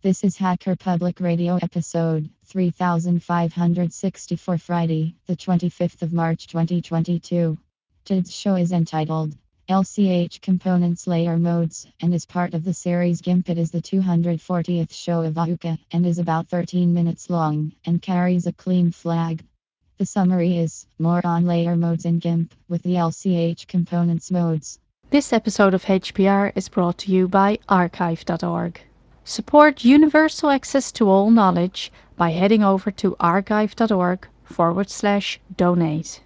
This is Hacker Public Radio episode 3564, Friday, the 25th of March 2022. Today's show is entitled LCH Components Layer Modes and is part of the series GIMP. It is the 240th show of Ahuka and is about 13 minutes long and carries a clean flag. The summary is more on layer modes in GIMP with the LCH components modes. This episode of HPR is brought to you by archive.org. Support universal access to all knowledge by heading over to archive.org/donate.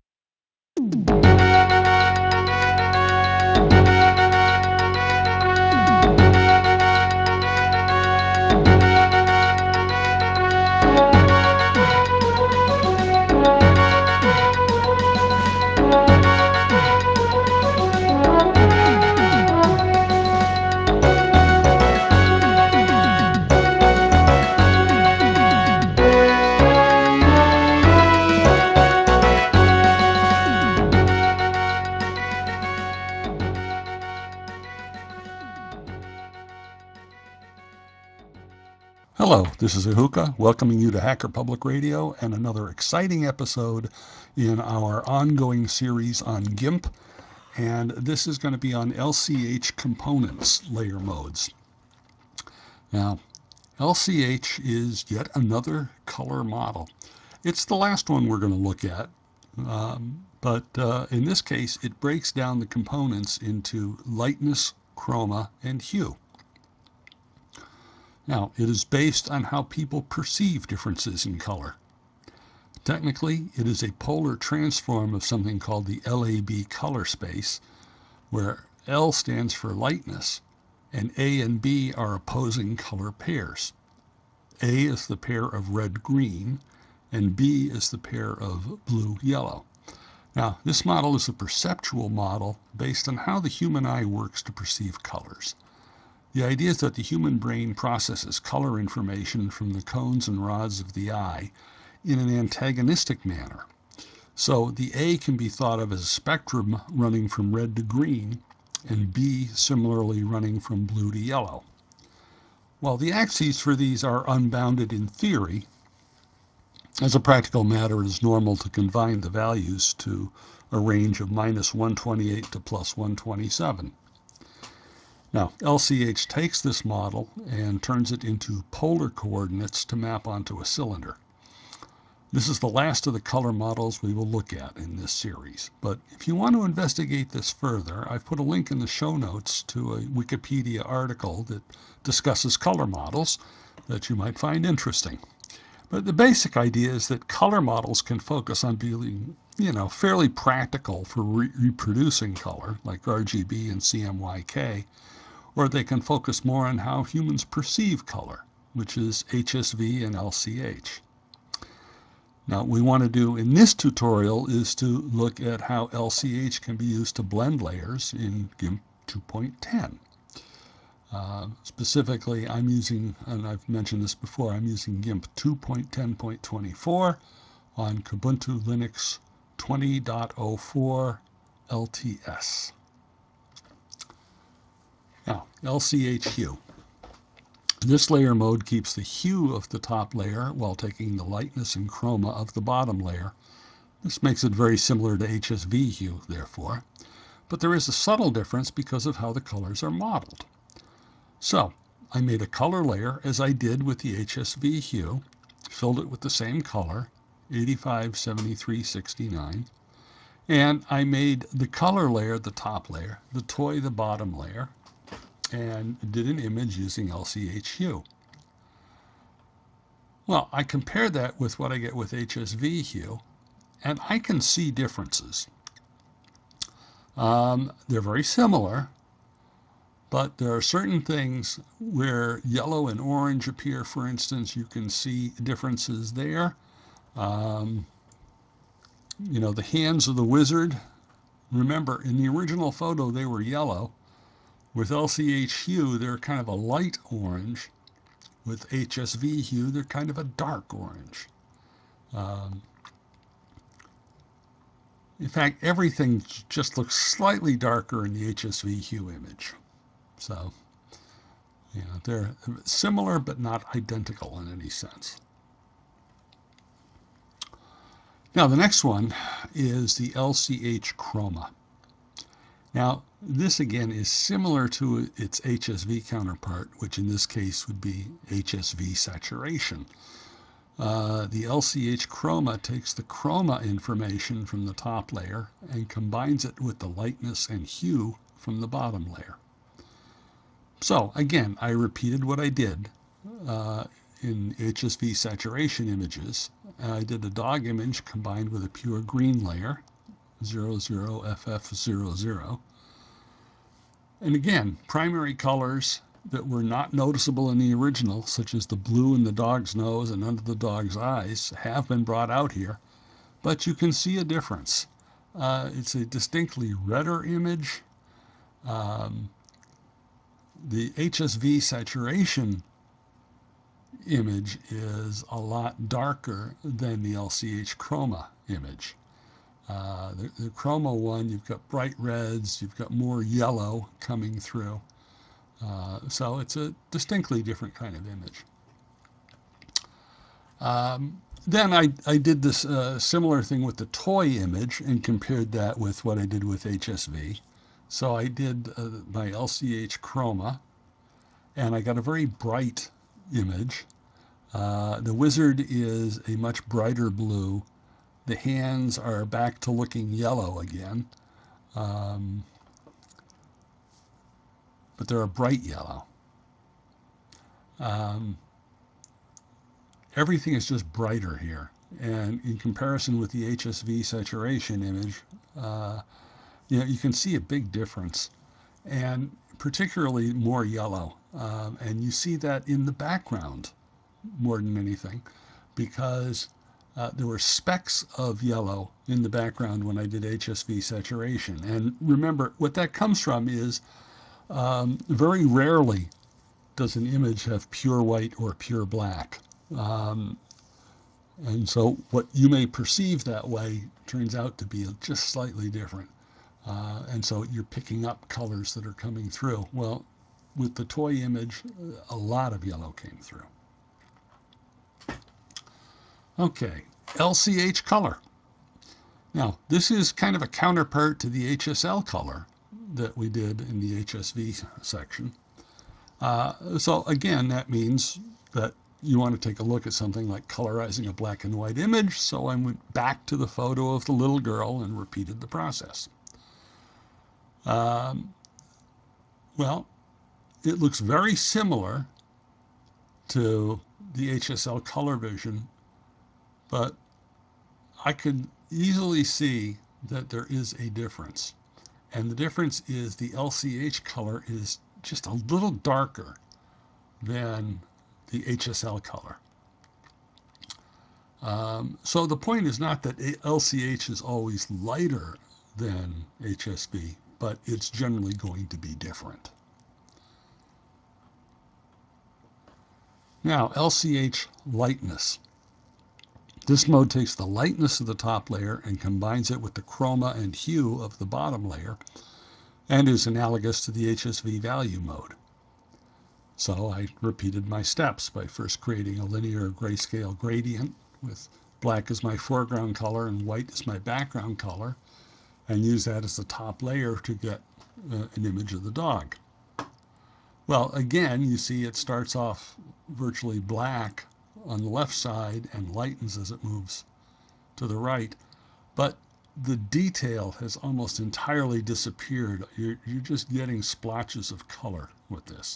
Hello, this is Ahuka, welcoming you to Hacker Public Radio and another exciting episode in our ongoing series on GIMP. And this is going to be on LCH components layer modes. Now, LCH is yet another color model. It's the last one we're going to look at, but in this case, it breaks down the components into lightness, chroma, and hue. Now, it is based on how people perceive differences in color. Technically, it is a polar transform of something called the LAB color space, where L stands for lightness, and A and B are opposing color pairs. A is the pair of red-green, and B is the pair of blue-yellow. Now, this model is a perceptual model based on how the human eye works to perceive colors. The idea is that the human brain processes color information from the cones and rods of the eye in an antagonistic manner. So the A can be thought of as a spectrum running from red to green, and B similarly running from blue to yellow. While the axes for these are unbounded in theory, as a practical matter it is normal to confine the values to a range of -128 to +127. Now, LCH takes this model and turns it into polar coordinates to map onto a cylinder. This is the last of the color models we will look at in this series. But if you want to investigate this further, I've put a link in the show notes to a Wikipedia article that discusses color models that you might find interesting. But the basic idea is that color models can focus on being, fairly practical for reproducing color, like RGB and CMYK, or they can focus more on how humans perceive color, which is HSV and LCH. Now, what we want to do in this tutorial is to look at how LCH can be used to blend layers in GIMP 2.10. Specifically, I'm using, and I've mentioned this before, I'm using GIMP 2.10.24 on Kubuntu Linux 20.04 LTS. Now, LCH hue. This layer mode keeps the hue of the top layer while taking the lightness and chroma of the bottom layer. This makes it very similar to HSV hue, therefore, but there is a subtle difference because of how the colors are modeled. So, I made a color layer as I did with the HSV hue, filled it with the same color, 85, 73, 69, and I made the color layer the top layer, the toy the bottom layer, and did an image using LCH hue. Well, I compared that with what I get with HSV hue, and I can see differences. They're very similar, but there are certain things where yellow and orange appear, for instance. You can see differences there. The hands of the wizard, remember, in the original photo they were yellow. With LCH hue, they're kind of a light orange. With HSV hue, they're kind of a dark orange. In fact, everything just looks slightly darker in the HSV hue image. So They're similar but not identical in any sense. Now the next one is the LCH Chroma. Now this again is similar to its HSV counterpart, which in this case would be HSV saturation. The LCH Chroma takes the chroma information from the top layer and combines it with the lightness and hue from the bottom layer. So again, I repeated what I did in HSV saturation images. I did a dog image combined with a pure green layer, 00FF00. And again, primary colors that were not noticeable in the original, such as the blue in the dog's nose and under the dog's eyes, have been brought out here. But you can see a difference. It's a distinctly redder image. The HSV saturation image is a lot darker than the LCH Chroma image. The Chroma one, you've got bright reds, you've got more yellow coming through. So it's a distinctly different kind of image. Then I did this similar thing with the toy image and compared that with what I did with HSV. So I did my LCH Chroma, and I got a very bright image. The wizard is a much brighter blue. The hands are back to looking yellow again, but they're a bright yellow. Everything is just brighter here. And in comparison with the HSV saturation image, you can see a big difference, and particularly more yellow. And you see that in the background more than anything, because there were specks of yellow in the background when I did HSV saturation. And remember, what that comes from is very rarely does an image have pure white or pure black. And so what you may perceive that way turns out to be just slightly different. And so you're picking up colors that are coming through. Well, with the toy image, a lot of yellow came through. Okay, LCH color. Now, this is kind of a counterpart to the HSL color that we did in the HSV section. So again, that means that you want to take a look at something like colorizing a black and white image. So I went back to the photo of the little girl and repeated the process. Well, it looks very similar to the HSL color vision, but I could easily see that there is a difference. And the difference is the LCH color is just a little darker than the HSL color. So the point is not that LCH is always lighter than HSV, but it's generally going to be different. Now, LCH lightness. This mode takes the lightness of the top layer and combines it with the chroma and hue of the bottom layer, and is analogous to the HSV value mode. So I repeated my steps by first creating a linear grayscale gradient with black as my foreground color and white as my background color, and use that as the top layer to get an image of the dog. Well, again, you see it starts off virtually black on the left side and lightens as it moves to the right, but the detail has almost entirely disappeared. You're just getting splotches of color with this.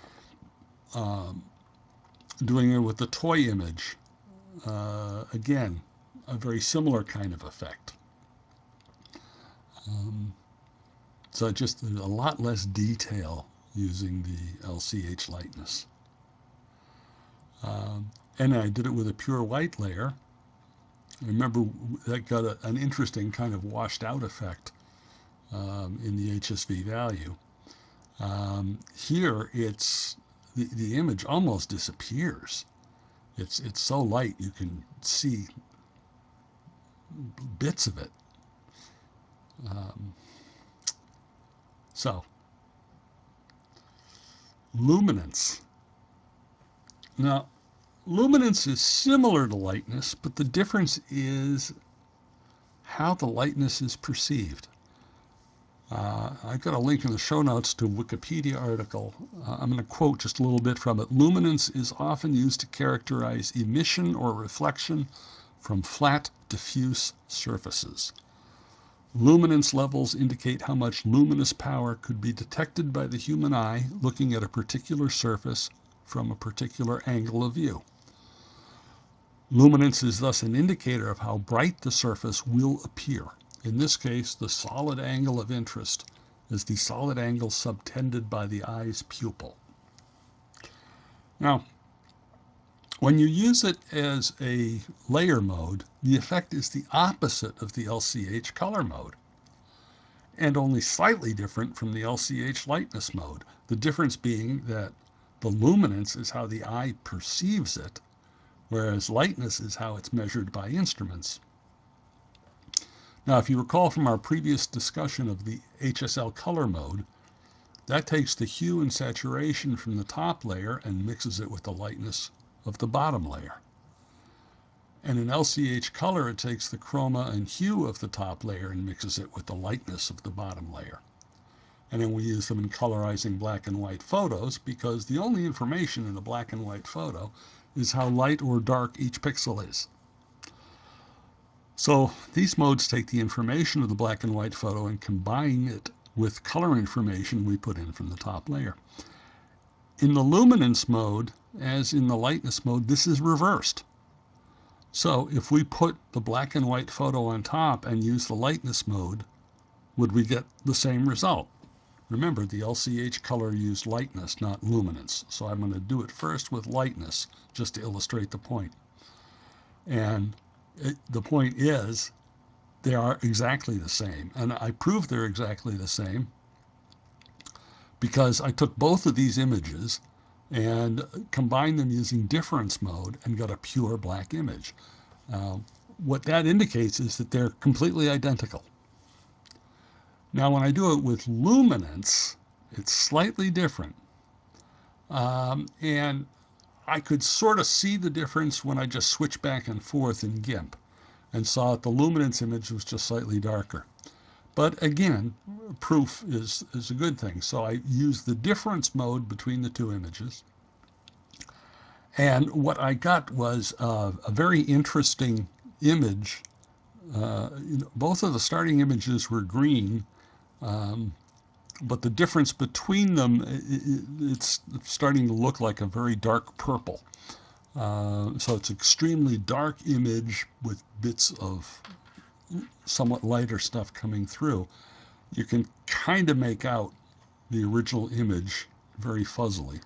Doing it with the toy image, again, a very similar kind of effect. So just a lot less detail using the LCH lightness. And I did it with a pure white layer. Remember, that got an interesting kind of washed out effect in the HSV value. Here, the image almost disappears. It's so light you can see bits of it. So luminance. Now, luminance is similar to lightness, but the difference is how the lightness is perceived. I've got a link in the show notes to a Wikipedia article. I'm going to quote just a little bit from it. Luminance is often used to characterize emission or reflection from flat, diffuse surfaces. Luminance levels indicate how much luminous power could be detected by the human eye looking at a particular surface from a particular angle of view. Luminance is thus an indicator of how bright the surface will appear. In this case, the solid angle of interest is the solid angle subtended by the eye's pupil. Now, when you use it as a layer mode, the effect is the opposite of the LCH color mode, and only slightly different from the LCH lightness mode. The difference being that the luminance is how the eye perceives it, whereas lightness is how it's measured by instruments. Now, if you recall from our previous discussion of the HSL color mode, that takes the hue and saturation from the top layer and mixes it with the lightness of the bottom layer. And in LCH color, it takes the chroma and hue of the top layer and mixes it with the lightness of the bottom layer. And then we use them in colorizing black and white photos because the only information in a black and white photo is how light or dark each pixel is. So these modes take the information of the black and white photo and combine it with color information we put in from the top layer. In the luminance mode, as in the lightness mode, this is reversed. So if we put the black and white photo on top and use the lightness mode, would we get the same result? Remember, the LCH color used lightness, not luminance. So I'm going to do it first with lightness, just to illustrate the point. And the point is, they are exactly the same. And I proved they're exactly the same because I took both of these images and combined them using difference mode and got a pure black image. What that indicates is that they're completely identical. Now, when I do it with luminance, it's slightly different. And I could sort of see the difference when I just switched back and forth in GIMP and saw that the luminance image was just slightly darker. But again, proof is a good thing. So I used the difference mode between the two images. And what I got was a very interesting image. Both of the starting images were green, but the difference between them, it's starting to look like a very dark purple. So it's an extremely dark image with bits of somewhat lighter stuff coming through. You can kind of make out the original image very fuzzily.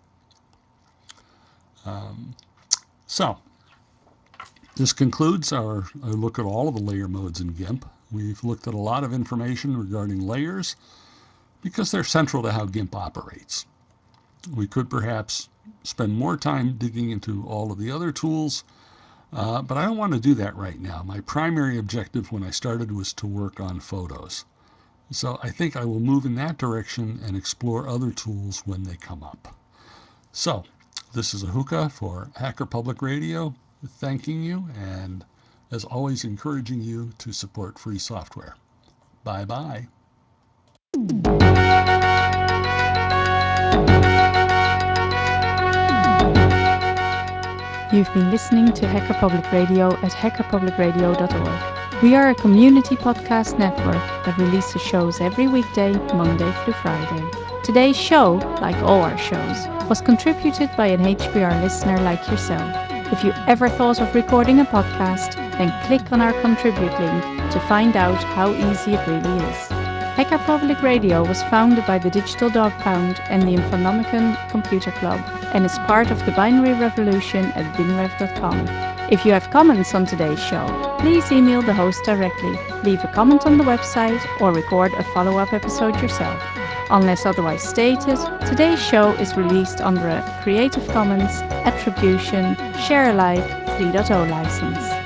So this concludes our look at all of the layer modes in GIMP. We've looked at a lot of information regarding layers because they're central to how GIMP operates. We could perhaps spend more time digging into all of the other tools, but I don't want to do that right now. My primary objective when I started was to work on photos. So I think I will move in that direction and explore other tools when they come up. So this is Ahuka for Hacker Public Radio, thanking you and, as always, encouraging you to support free software. Bye-bye. You've been listening to Hacker Public Radio at hackerpublicradio.org. We are a community podcast network that releases shows every weekday, Monday through Friday. Today's show, like all our shows, was contributed by an HPR listener like yourself. If you ever thought of recording a podcast, then click on our contribute link to find out how easy it really is. Hacker Public Radio was founded by the Digital Dog Pound and the Infonomicon Computer Club and is part of the binary revolution at binrev.com. If you have comments on today's show, please email the host directly, leave a comment on the website, or record a follow-up episode yourself. Unless otherwise stated, today's show is released under a Creative Commons Attribution Share Alike 3.0 license.